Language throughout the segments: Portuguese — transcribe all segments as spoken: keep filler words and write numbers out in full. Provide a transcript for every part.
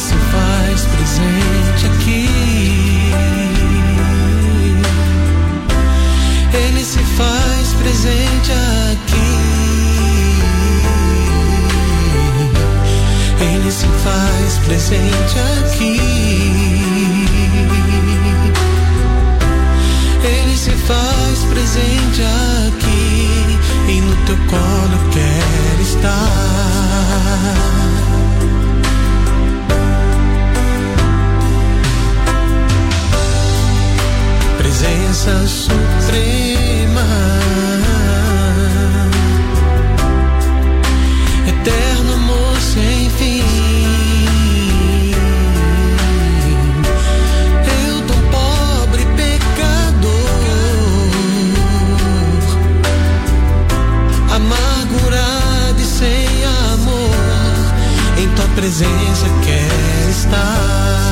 se faz presente aqui. Ele se faz presente aqui. Ele se faz presente aqui. Ele se faz presente aqui. E no teu colo eu quero estar. Presença suprema, eterno amor sem fim. Eu tão pobre pecador, amargurado e sem amor, em tua presença quero estar.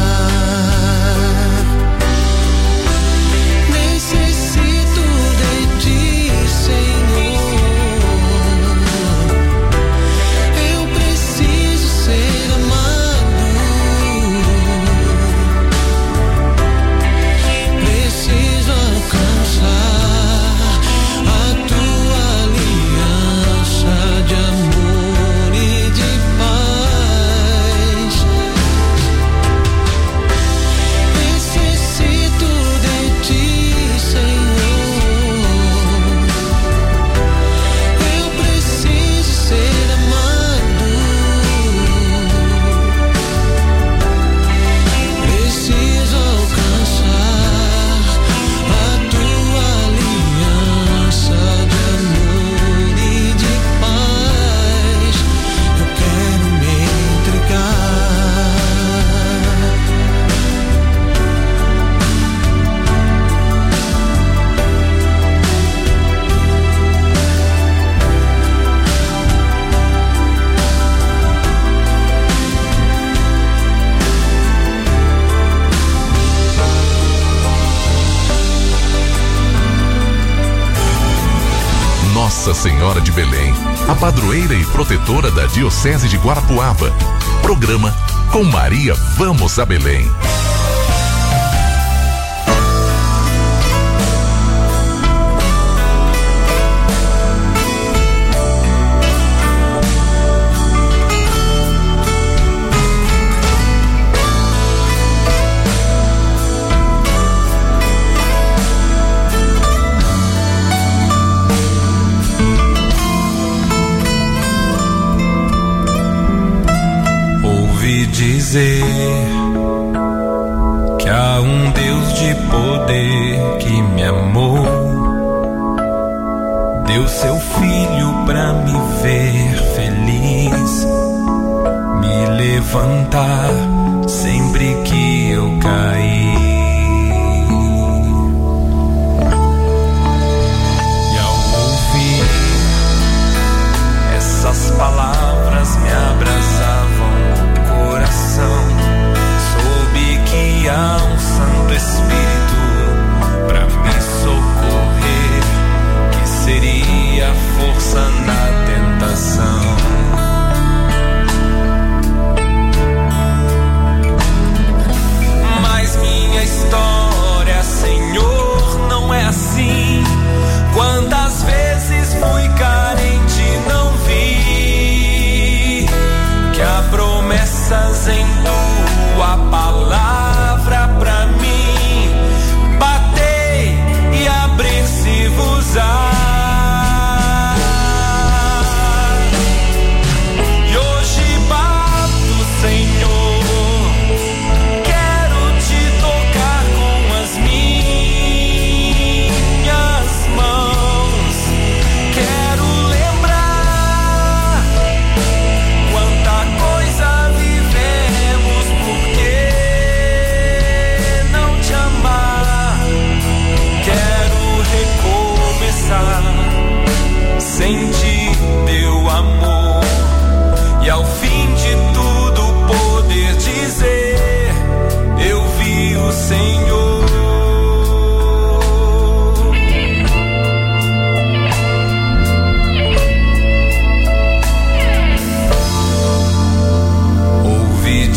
Nossa Senhora de Belém, a padroeira e protetora da Diocese de Guarapuava. Programa Com Maria Vamos a Belém. Dizer que há um Deus de poder que me amou, deu seu filho pra me ver feliz, me levantar sempre que eu caí. E ao ouvir essas palavras me abraçavam coração, soube que há um Santo Espírito pra me socorrer, que seria força na tentação. Mas me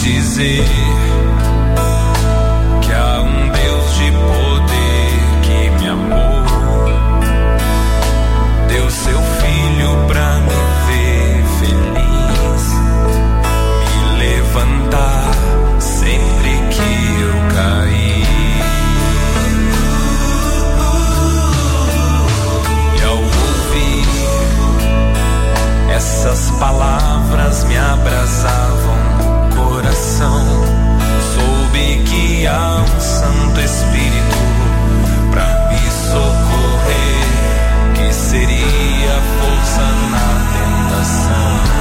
dizer que há um Deus de poder que me amou, deu seu filho pra me ver feliz, me levantar sempre que eu caí. E ao ouvir essas palavras me abrasavam o coração, soube que há um Santo Espírito pra me socorrer, que seria força na tentação.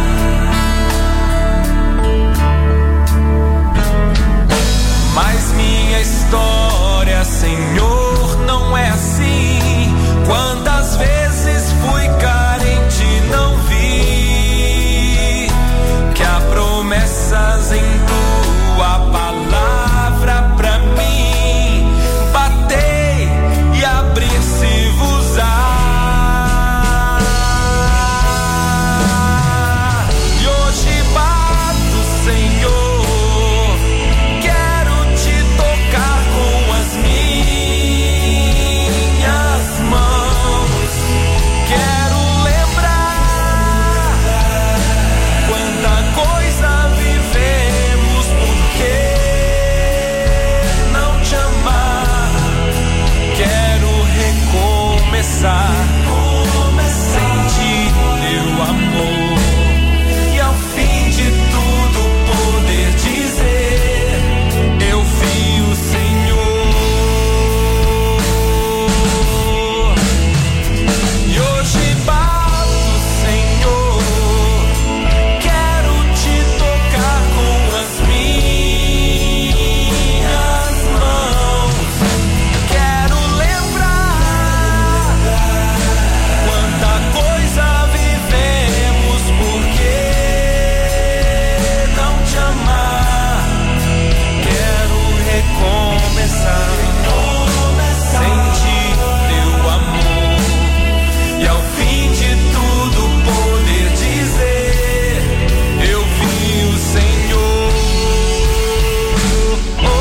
Mas minha história, Senhor, não é assim. Quantas vezes fui carente e não vi que há promessas em tua palavra pra mim. Batei e abrir-se-vos-á. E hoje bato, Senhor, quero te tocar com as minhas mãos. Quero lembrar quanta coisa vivemos, porque não te amar. Quero recomeçar, sentir teu amor e ao fim de tudo poder dizer: eu vi o Senhor. E hoje bato, Senhor, quero te tocar com as minhas mãos. Quero lembrar quanta coisa vivemos, porque não te amar. Quero recomeçar, sentir teu amor e ao fim de tudo poder dizer: eu vi o Senhor. Oh,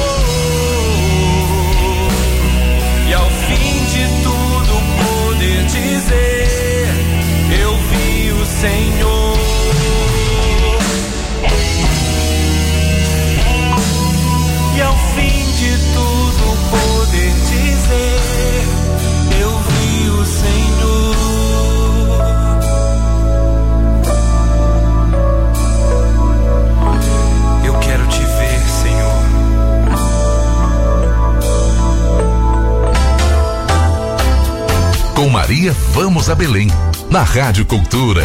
e ao fim de tudo poder dizer: eu vi o Senhor. E ao fim de tudo poder dizer: eu vi o Senhor. Eu quero te ver, Senhor. Com Maria, vamos a Belém, na Rádio Cultura.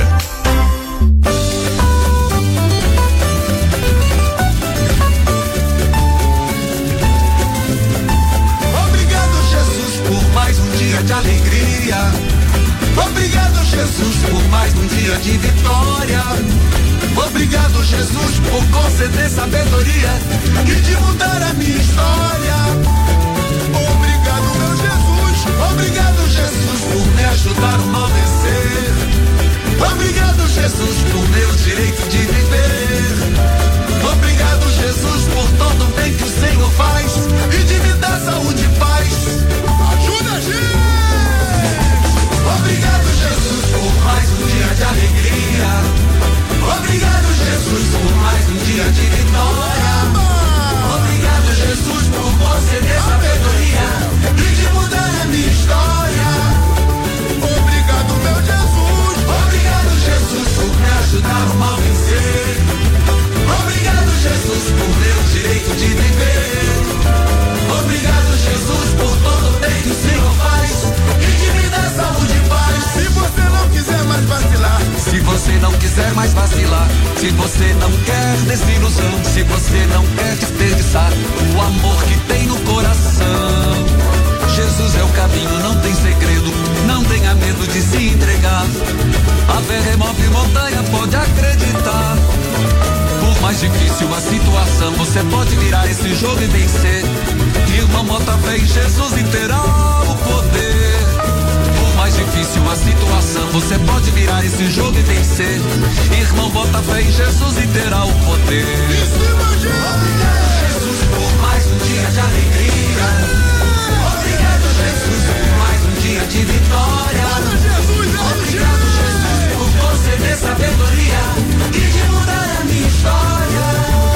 Obrigado, Jesus, por mais um dia de alegria. Obrigado, Jesus, por mais um dia de vitória. Obrigado, Jesus, por conceder sabedoria e de mudar a minha história. Obrigado, meu Jesus. Obrigado, Jesus, por me ajudar a não vencer. Obrigado, Jesus, por meu direito de viver. Obrigado, Jesus, por todo o bem que o Senhor faz e de me dar saúde e paz. Ajuda a gente! Obrigado, Jesus, por mais um dia de alegria. Obrigado, Jesus, por mais um dia de vitória. Obrigado, Jesus, por conceder sabedoria e de mudar a minha história. Obrigado, meu Jesus. Obrigado, Jesus, por me ajudar a mal vencer. Obrigado, Jesus, por meu direito de viver. Obrigado, Jesus, por todo o bem que o Senhor faz e de me dar saúde e paz. Se você não quiser mais vacilar, Se você não quiser mais vacilar, se você não quer desilusão, se você não quer desperdiçar o amor que tem no coração, Jesus é o caminho, não tem segredo, não tenha medo de se entregar. A fé remove montanha, pode acreditar. Por mais difícil a situação, você pode virar esse jogo e vencer. Irmão, bota fé em Jesus e terá o poder. Por mais difícil a situação, você pode virar esse jogo e vencer. Irmão, bota fé em Jesus e terá o poder. sabedoria e de mudar a minha história.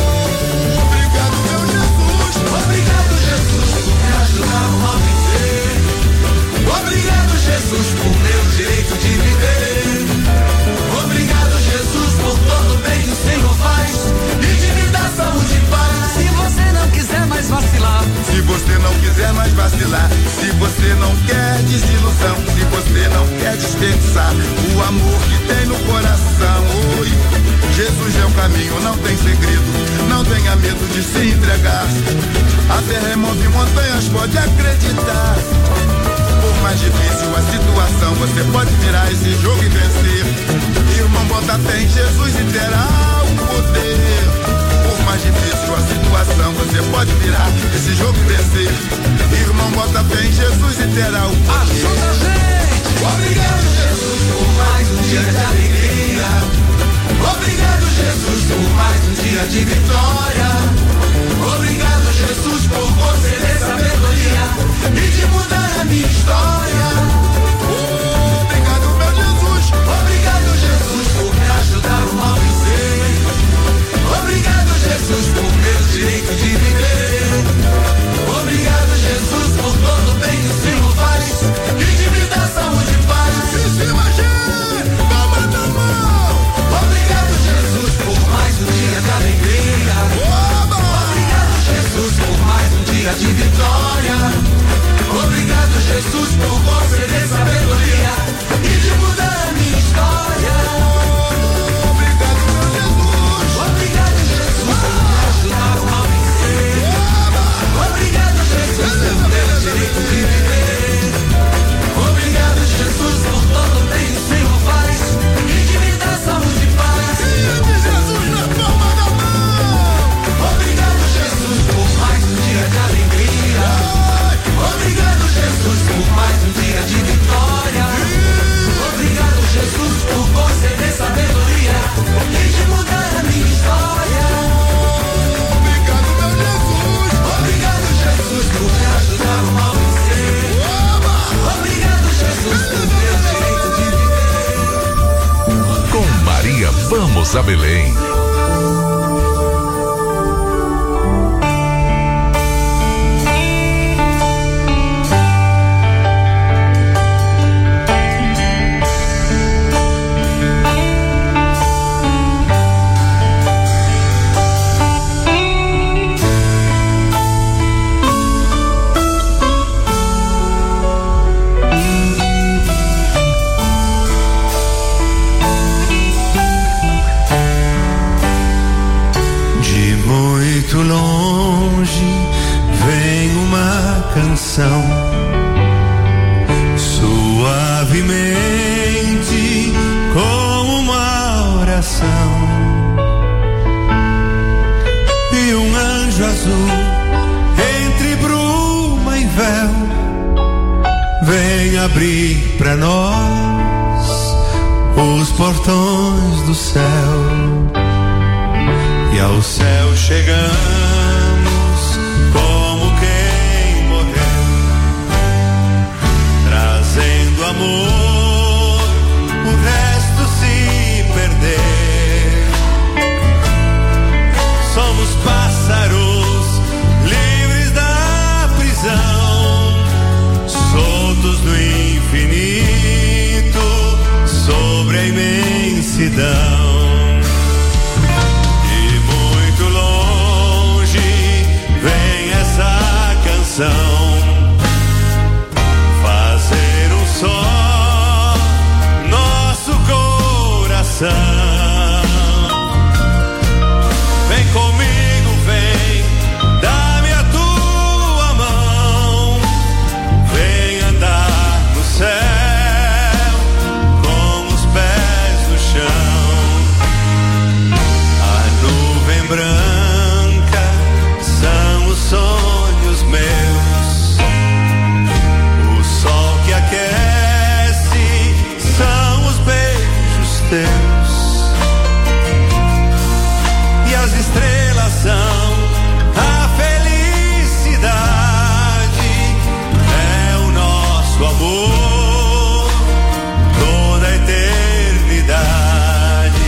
Obrigado, meu Jesus. Obrigado, Jesus, por me ajudar no mal vencer. Obrigado, Jesus, por meu direito de viver. Obrigado, Jesus, por todo o bem que o Senhor faz e de me dar saúde e paz. Se você não quiser mais vacilar, Se você não quiser mais vacilar, se você não quer desilusão, se você não quer desperdiçar o amor que tem no coração, oi, Jesus é o caminho, não tem segredo, não tenha medo de se entregar. A terra remove montanhas, pode acreditar. Por mais difícil a situação, você pode virar esse jogo e vencer. Irmão, bota fé em Jesus e terá o poder. Por mais difícil a situação, você pode virar esse jogo e vencer. Irmão, bota fé em Jesus e terá o poder. ajuda a gente. Obrigado, Jesus, por mais um dia de alegria. Obrigado, Jesus, por mais um dia de vitória. Obrigado, Jesus, por conceder sabedoria e de mudar a minha história. Obrigado, meu Jesus. Obrigado, Jesus, por me ajudar o mal vencer. Obrigado, Jesus, por meu direito de viver. Obrigado, Jesus, por todo o bem que o Senhor faz e de me dar saúde e paz. Em cima, gente, palma da mão. Obrigado, Jesus, por mais um dia de alegria. Oba! Obrigado, Jesus, por mais um dia de vitória. Obrigado, Jesus, por conceder sabedoria e de mudar a minha história. Obrigado, meu Jesus. Obrigado, Jesus, por me ajudar o mal vencer. Obrigado, Jesus, por meu direito de viver. Obrigado, Jesus, por todo o bem que o Senhor faz e de me dar saúde e paz. De Jesus na palma da mão. Obrigado, Jesus, por mais um dia de alegria. Obrigado, Jesus, por mais um dia de vitória. Obrigado, Jesus, por conceder sabedoria e de mudar a minha história. Obrigado, meu Jesus. Obrigado, Jesus, por me ajudar o mal vencer. Obrigado, Jesus, por meu direito de viver. Com Maria, vamos a Belém. Muito longe vem uma canção, suavemente como uma oração, e um anjo azul entre bruma e véu vem abrir pra nós os portões do céu. E ao céu chegamos como quem morreu, trazendo amor, o resto se perder. Somos pássaros livres da prisão, soltos no infinito, sobre a imensidão. Fazer um só nosso coração. Vem comigo, vem, dá-me a tua mão. Vem andar no céu com os pés no chão. A nuvem branca são os sonhos meus, o sol que aquece são os beijos teus, e as estrelas são a felicidade, é o nosso amor, toda a eternidade.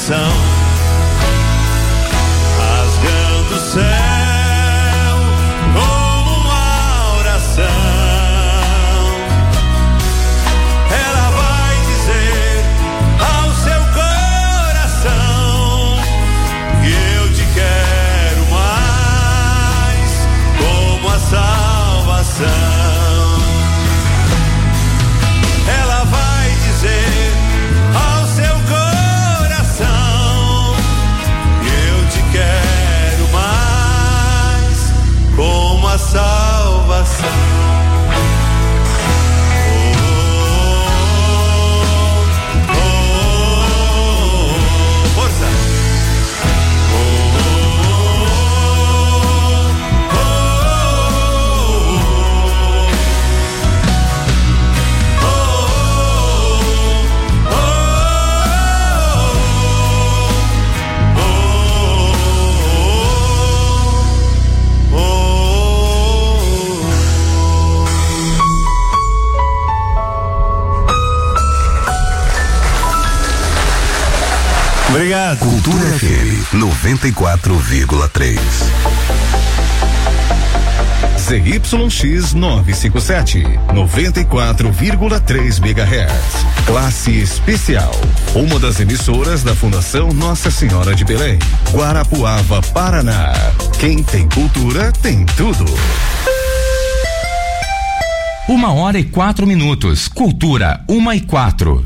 coração, rasgando o céu como uma oração. Ela vai dizer ao seu coração que eu te quero mais, como a salvação. Ela vai dizer ao seu coração que eu te quero mais, como a salvação. Obrigado. Cultura F M noventa e quatro vírgula três. Z Y X novecentos e cinquenta e sete, noventa e quatro vírgula três megahertz. Classe especial. Uma das emissoras da Fundação Nossa Senhora de Belém, Guarapuava, Paraná. Quem tem cultura tem tudo. Uma hora e quatro minutos. Cultura, uma e quatro.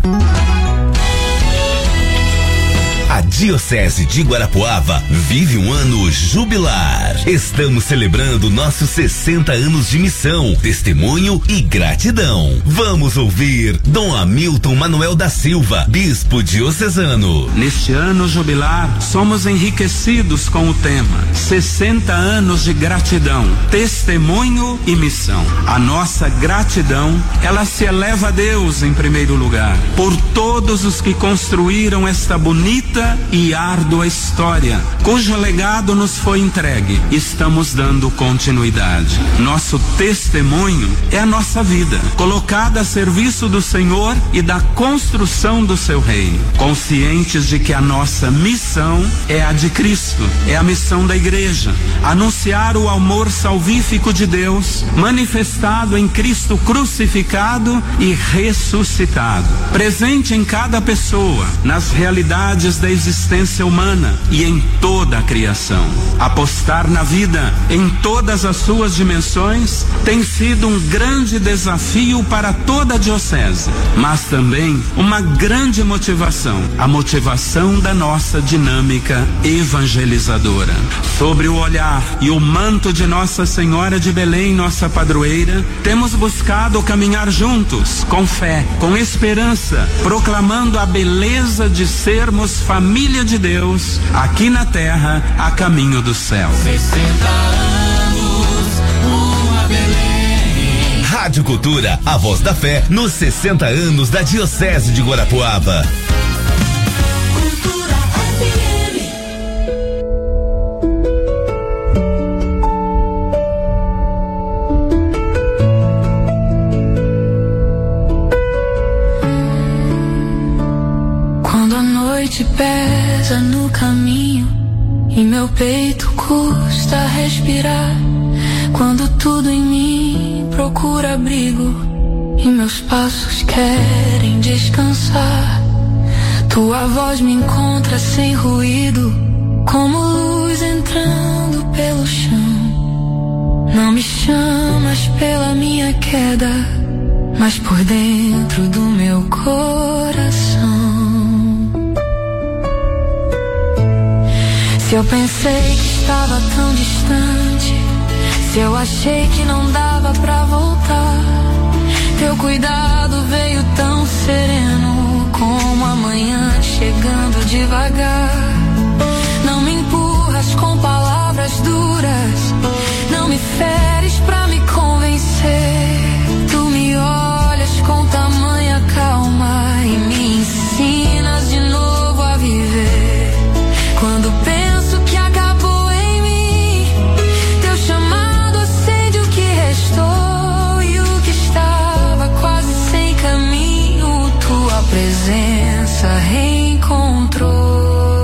A Diocese de Guarapuava vive um ano jubilar. Estamos celebrando nossos sessenta anos de missão, testemunho e gratidão. Vamos ouvir Dom Hamilton Manuel da Silva, bispo diocesano. Neste ano jubilar, somos enriquecidos com o tema sessenta anos de gratidão, testemunho e missão. A nossa gratidão, ela se eleva a Deus em primeiro lugar, por todos os que construíram esta bonita e árdua história, cujo legado nos foi entregue. Estamos dando continuidade. Nosso testemunho é a nossa vida, colocada a serviço do Senhor e da construção do seu reino, conscientes de que a nossa missão é a de Cristo, é a missão da igreja, anunciar o amor salvífico de Deus, manifestado em Cristo crucificado e ressuscitado, presente em cada pessoa, nas realidades da existência humana e em toda a criação. Apostar na vida em todas as suas dimensões tem sido um grande desafio para toda a diocese, mas também uma grande motivação, a motivação da nossa dinâmica evangelizadora. Sobre o olhar e o manto de Nossa Senhora de Belém, nossa padroeira, temos buscado caminhar juntos, com fé, com esperança, proclamando a beleza de sermos família de Deus, aqui na terra, a caminho do céu. sessenta anos, uma Belém. Rádio Cultura, a voz da fé, nos sessenta anos da Diocese de Guarapuava. Cultura F M. Quando a noite pesa no caminho e meu peito custa respirar, quando tudo em mim procura abrigo e meus passos querem descansar, tua voz me encontra sem ruído, como luz entrando pelo chão. Não me chamas pela minha queda, mas por dentro do meu coração. Se eu pensei que estava tão distante, se eu achei que não dava pra voltar, teu cuidado veio tão sereno, como a manhã chegando devagar. Não me empurras com palavras duras, não me feres pra me convencer. Tu me olhas com tamanha calma e me ensinas de novo a viver. Quando penso que acabou em mim, teu chamado acende o que restou, e o que estava quase sem caminho, tua presença reencontrou.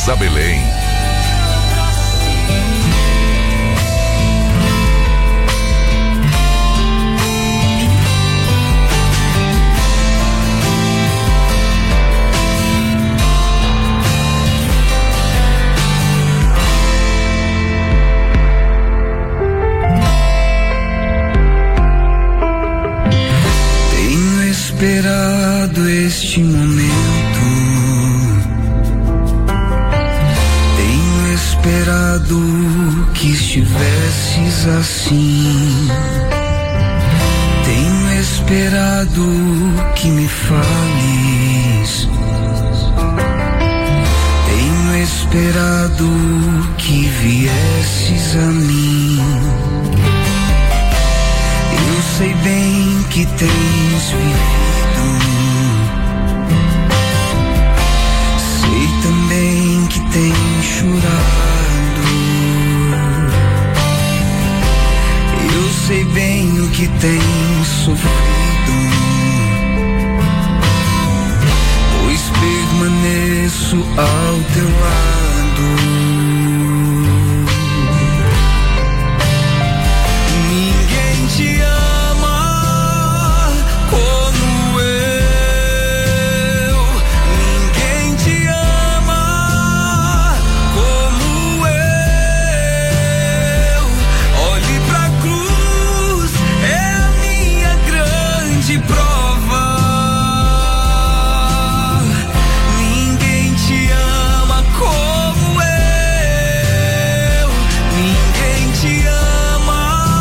vamos a Belém. Esperado este momento, tenho esperado que estivesses assim, tenho esperado que me fales, tenho esperado que viesses a mim. Eu sei bem que tens vivido, sei também que tens chorado. Eu sei bem o que tens sofrido, pois permaneço ao teu lado. Ninguém te ama como eu, ninguém te ama como eu. Olhe pra cruz, é a minha grande prova. Ninguém te ama como eu, ninguém te ama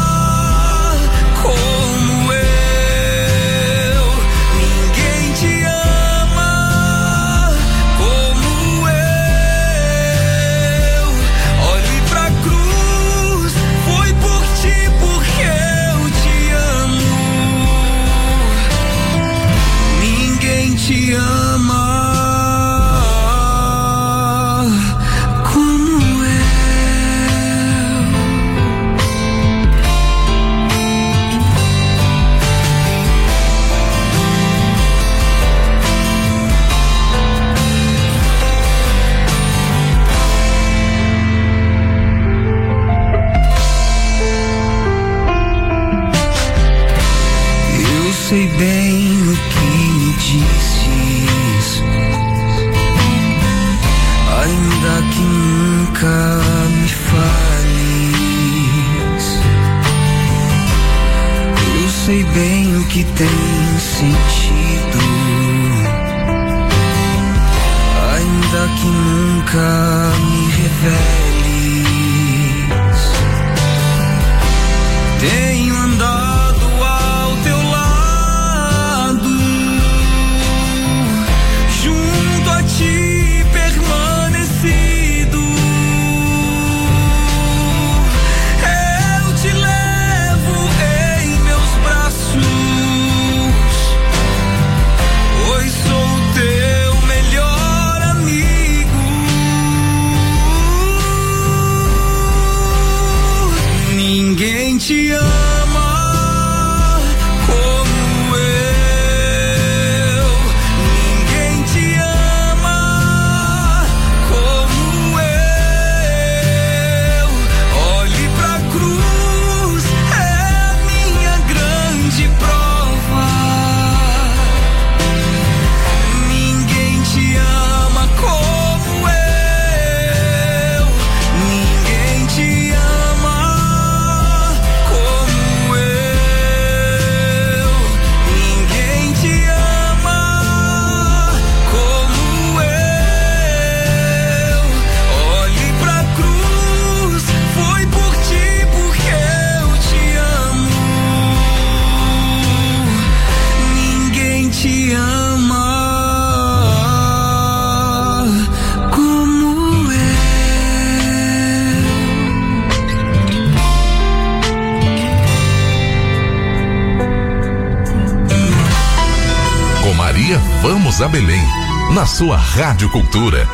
como eu, ninguém te ama como eu. Olhe pra cruz, foi por ti porque eu te amo. Ninguém te ama como eu. Eu sei bem o que me dizes, ainda que nunca me fales. Eu sei bem o que tens sentido, ainda que nunca me reveles. Tenho andado ao teu lado, junto a ti permanecido. Eu te levo em meus braços, pois sou teu melhor amigo. Ninguém te ama como eu, ninguém te ama como eu. Olhe pra cruz, é a minha grande prova. Ninguém te ama como eu, ninguém te ama como eu, ninguém te ama como eu. Olhe pra cruz, foi por ti porque eu te amo. Ninguém te ama como eu. Com Maria, vamos a Belém. Na sua Rádio Cultura.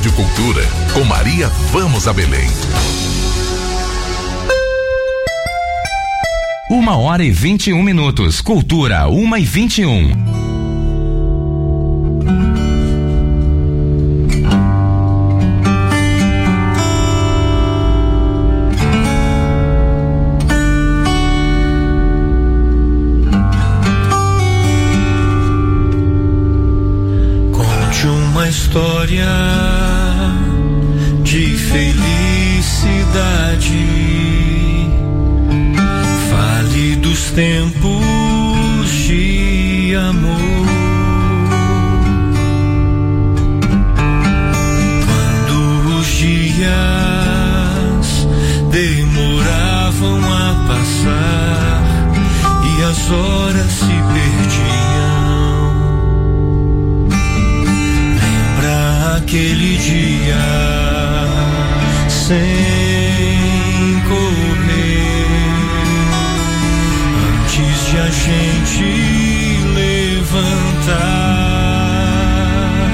Rádio Cultura, com Maria Vamos a Belém. Uma hora e vinte e um minutos. Cultura, uma e vinte e um. Conte uma história de felicidade. Dos tempos de amor, quando os dias demoravam a passar e as horas se perdiam. Lembra aquele dia sem correr, antes de a gente levantar,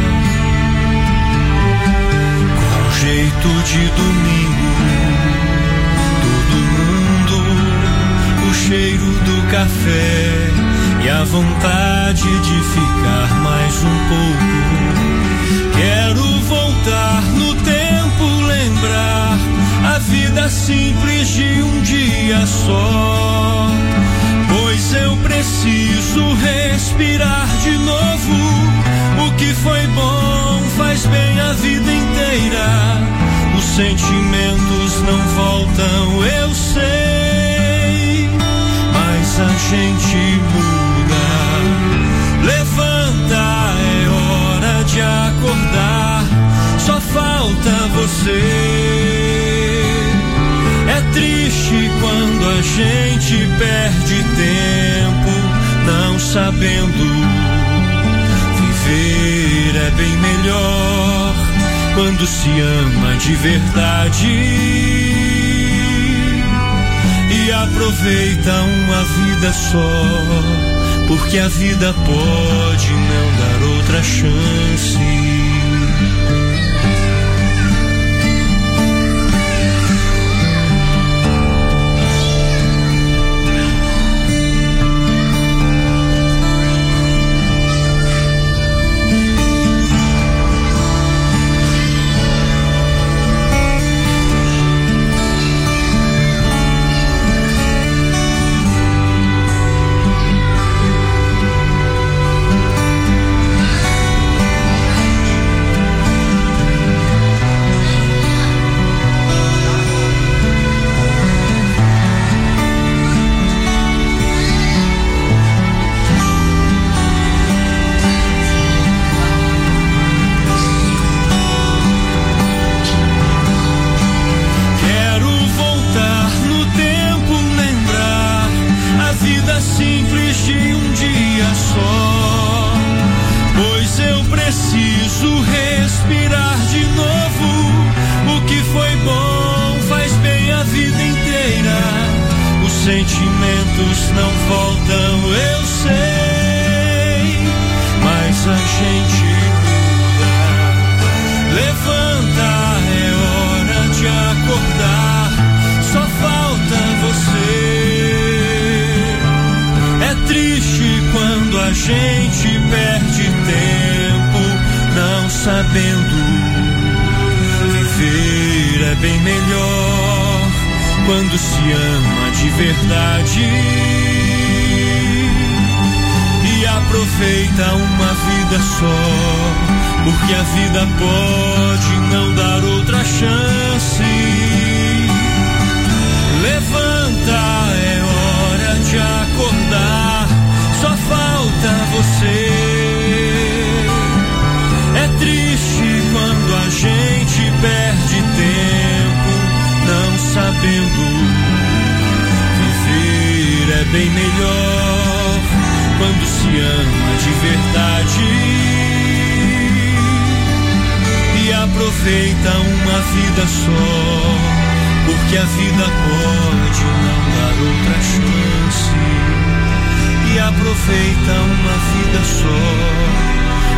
com jeito de domingo, todo mundo, o cheiro do café e a vontade de ficar mais um pouco. Quero voltar no tempo, lembrar a vida simples de um dia só, pois eu preciso respirar de novo. O que foi bom faz bem a vida inteira. Os sentimentos não voltam, eu sei, mas a gente muda. Levanta, é hora de acordar, só falta você. É triste quando a gente perde tempo não sabendo viver. É bem melhor quando se ama de verdade e aproveita uma vida só, porque a vida pode não dar outra chance.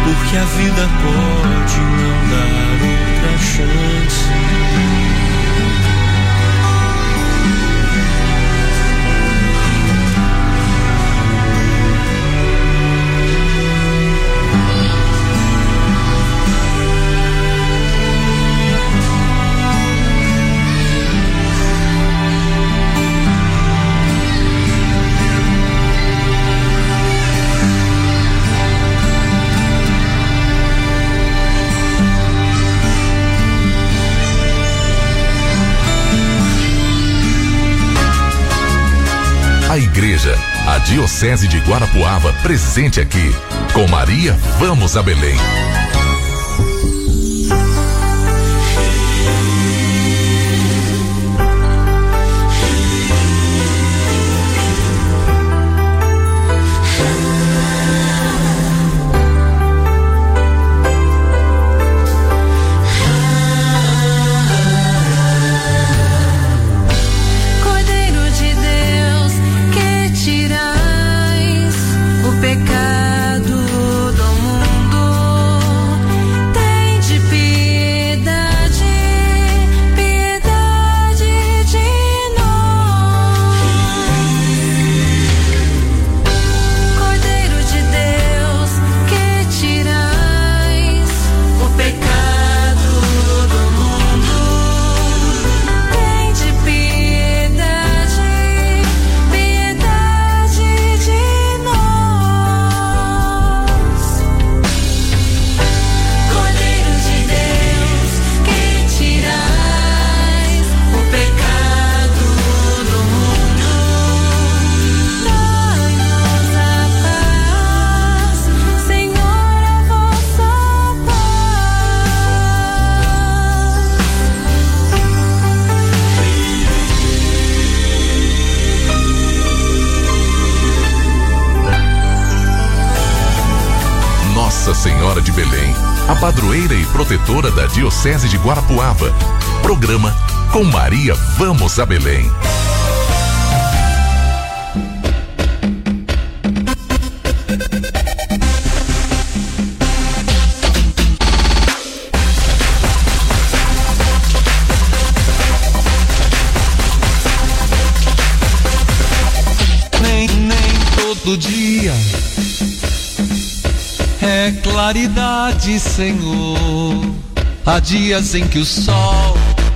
porque a vida pode não dar outra chance. A igreja, a Diocese de Guarapuava, presente aqui. Com Maria, vamos a Belém. Pecado do mundo, tem de Nossa Senhora de Belém, a padroeira e protetora da Diocese de Guarapuava. Programa Com Maria Vamos a Belém. Nem, nem todo dia é claridade, Senhor. Há dias em que o sol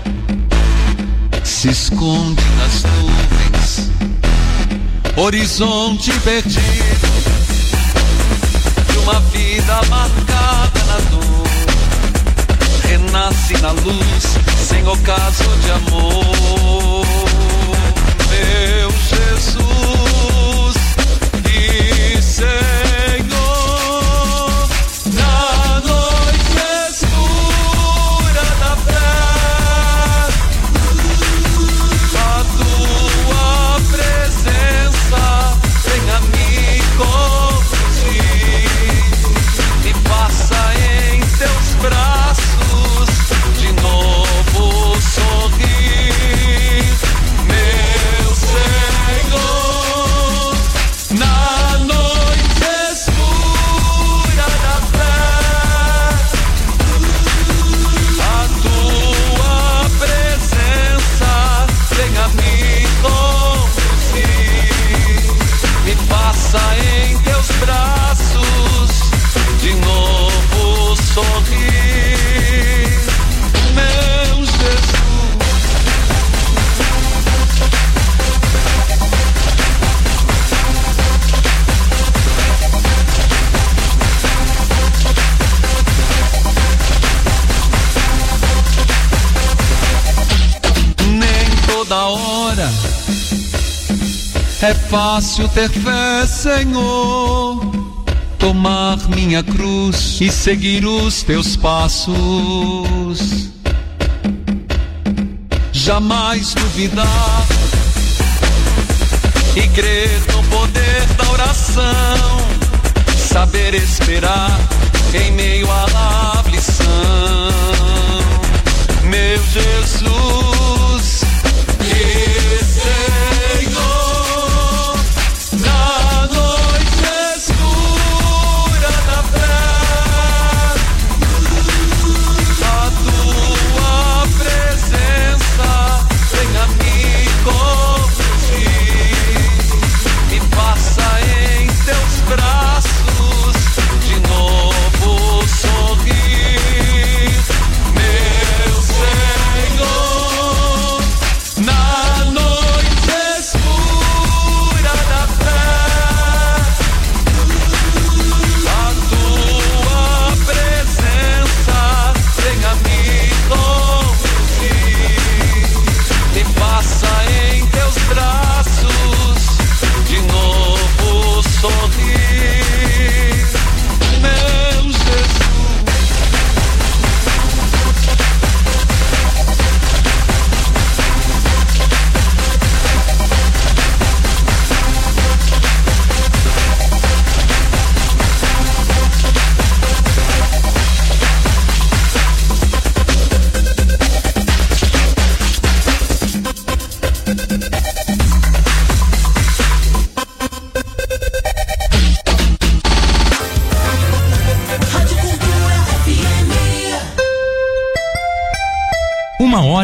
se esconde nas nuvens, horizonte perdido de uma vida marcada na dor, renasce na luz sem ocaso de amor. Meu Jesus e Senhor, na noite escura da fé, a tua presença venha me conduzir, me passa em teus braços de novo sorrir. Meu Senhor, na noite escura da fé, a tua presença venha me conduzir, me passa em teus braços de novo sorrir. Meu Jesus, toda hora é fácil ter fé, Senhor, tomar minha cruz e seguir os teus passos, jamais duvidar e crer no poder da oração, saber esperar em meio à aflição. Meu Jesus e Senhor, na noite escura da fé,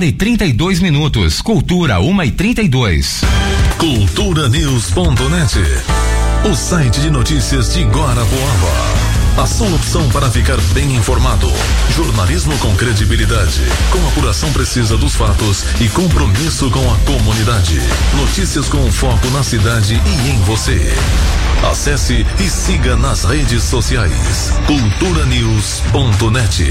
hora e trinta e dois minutos. Cultura, uma e trinta e dois. cultura news ponto net, o site de notícias de Guarapuava. A sua opção para ficar bem informado. Jornalismo com credibilidade, com apuração precisa dos fatos e compromisso com a comunidade. Notícias com foco na cidade e em você. Acesse e siga nas redes sociais. cultura news ponto net.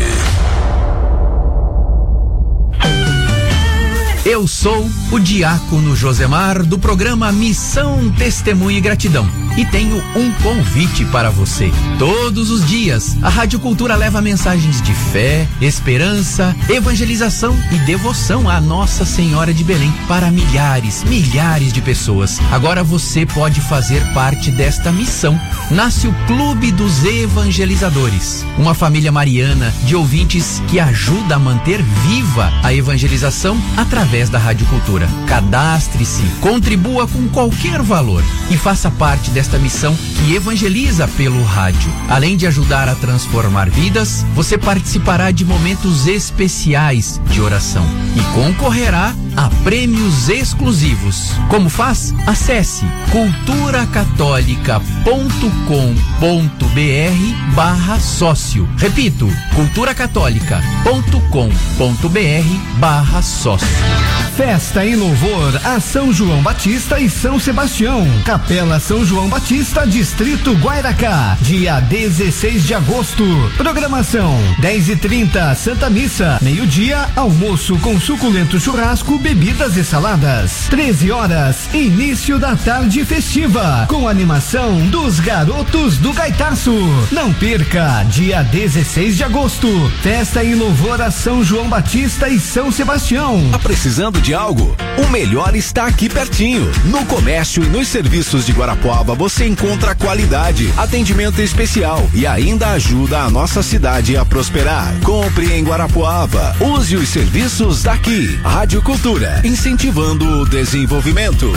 Eu sou o diácono Josemar do programa Missão Testemunho e Gratidão e tenho um convite para você. Todos os dias, a Rádio Cultura leva mensagens de fé, esperança, evangelização e devoção à Nossa Senhora de Belém para milhares, milhares de pessoas. Agora você pode fazer parte desta missão. Nasce o Clube dos Evangelizadores, uma família mariana de ouvintes que ajuda a manter viva a evangelização através da Rádio Cultura. Cadastre-se, contribua com qualquer valor e faça parte desta missão que evangeliza pelo rádio. Além de ajudar a transformar vidas, você participará de momentos especiais de oração e concorrerá a prêmios exclusivos. Como faz? Acesse culturacatólica ponto com ponto br barra sócio. Repito, culturacatólica ponto com ponto br barra sócio. Festa em louvor a São João Batista e São Sebastião. Capela São João Batista, Distrito Guairacá, dia dezesseis de agosto. Programação: dez e trinta, Santa Missa. Meio-dia, almoço com suculento churrasco, bebidas e saladas. treze horas, início da tarde festiva, com animação dos Garotos do Gaitaço. Não perca, dia dezesseis de agosto. Festa em louvor a São João Batista e São Sebastião. Tá precisando de algo? O melhor está aqui pertinho. No comércio e nos serviços de Guarapuava você encontra qualidade, atendimento especial e ainda ajuda a nossa cidade a prosperar. Compre em Guarapuava. Use os serviços daqui. Rádio Cultura, incentivando o desenvolvimento.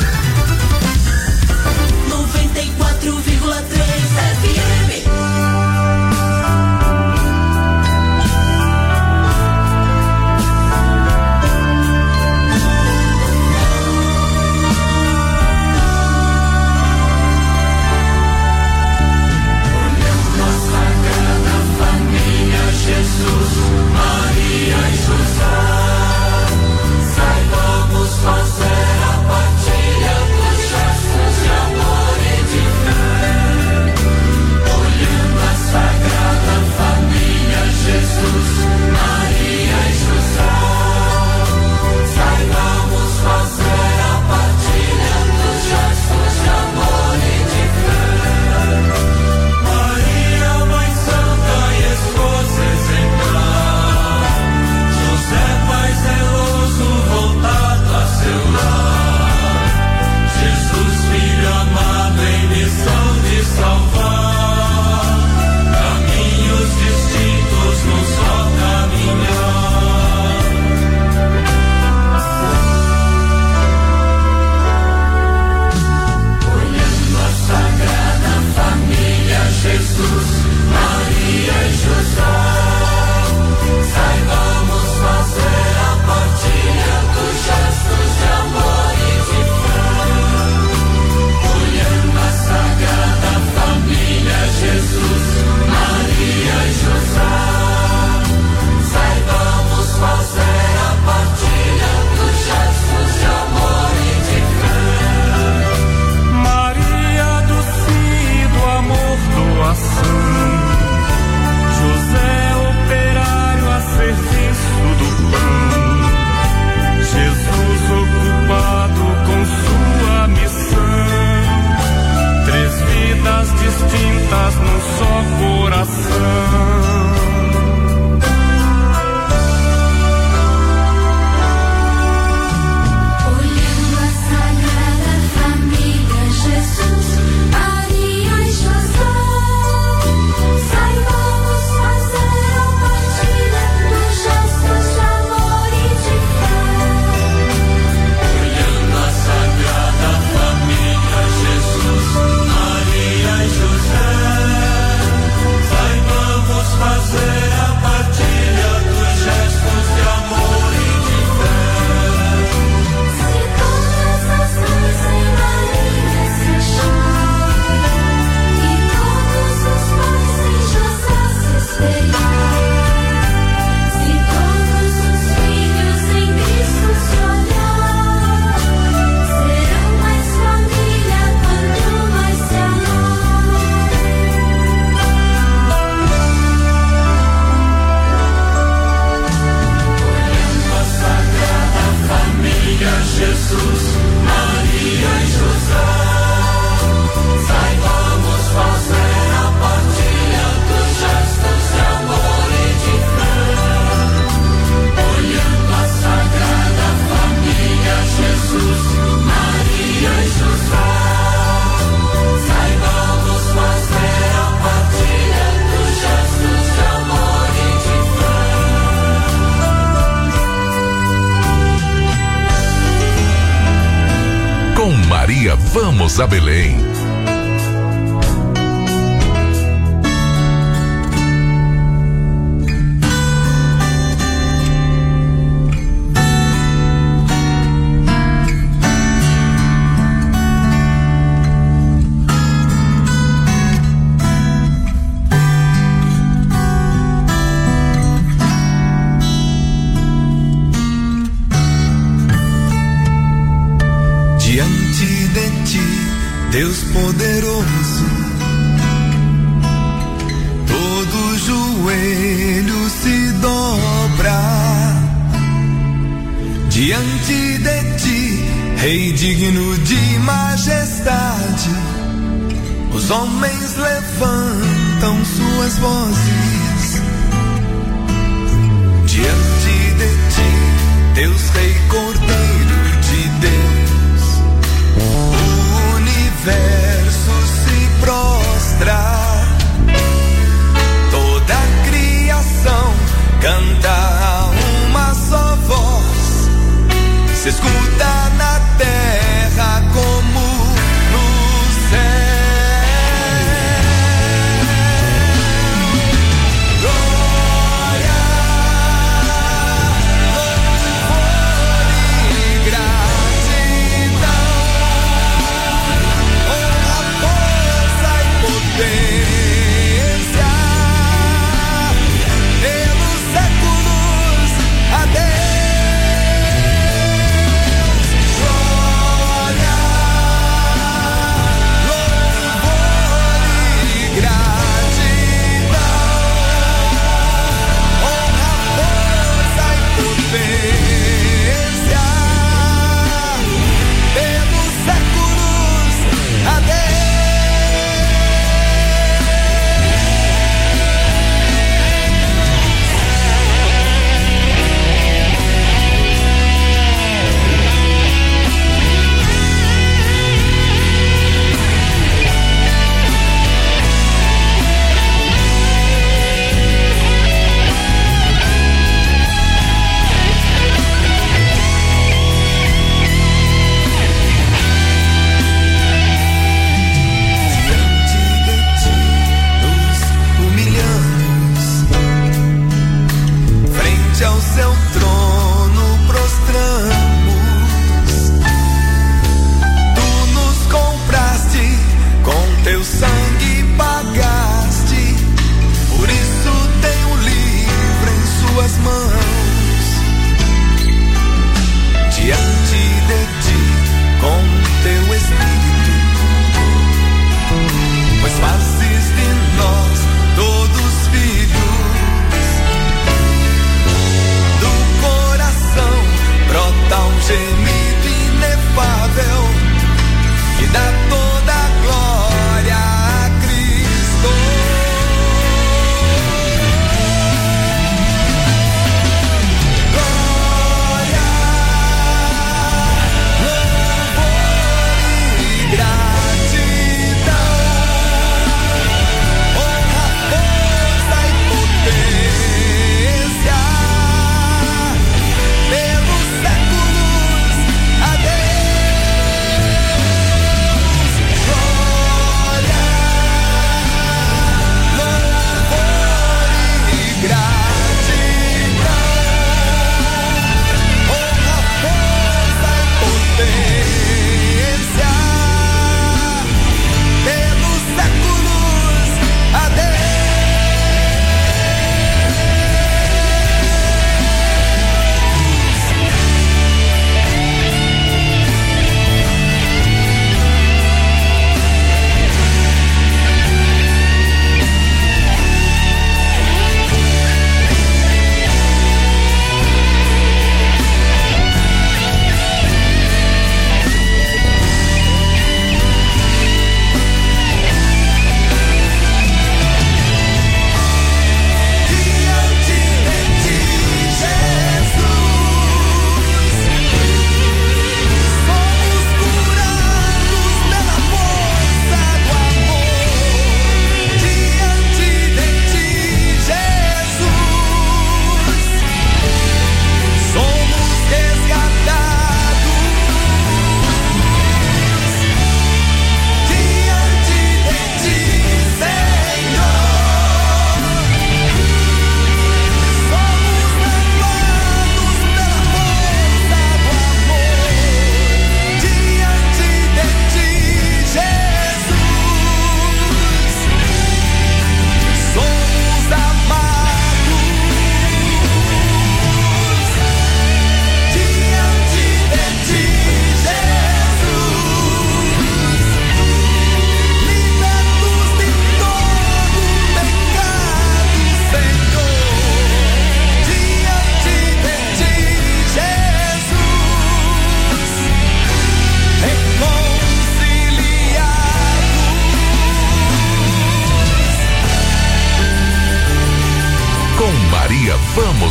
noventa e quatro vírgula três F M. Fazer a partilha do Vamos a Belém. Deus poderoso, todo joelho se dobra diante de ti, Rei digno de majestade. Os homens levantam suas vozes diante de ti, Deus Rei Cordeiro de Deus. O universo se prostra, toda a criação canta a uma só voz, se escuta na terra como no céu. Glória, louvor e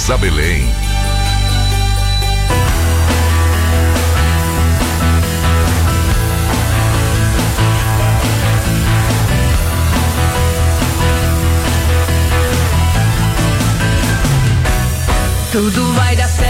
Vamos a Belém. Tudo vai dar certo.